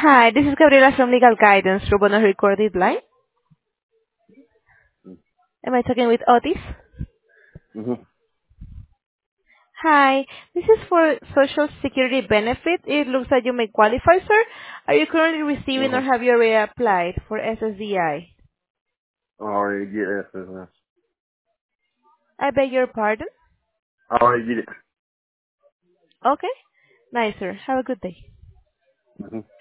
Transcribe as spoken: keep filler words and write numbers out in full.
Hi, this is Gabriela from Legal Guidance, Group on a recorded line. Am I talking with Otis? Mm-hmm. Hi, this is for Social Security benefit. It looks like you may qualify, sir. Are you currently receiving or Mm-hmm. have you already applied for S S D I? I I already get that business. I beg your pardon? I already get it. Okay. Nice, sir. Have a good day. Mm-hmm.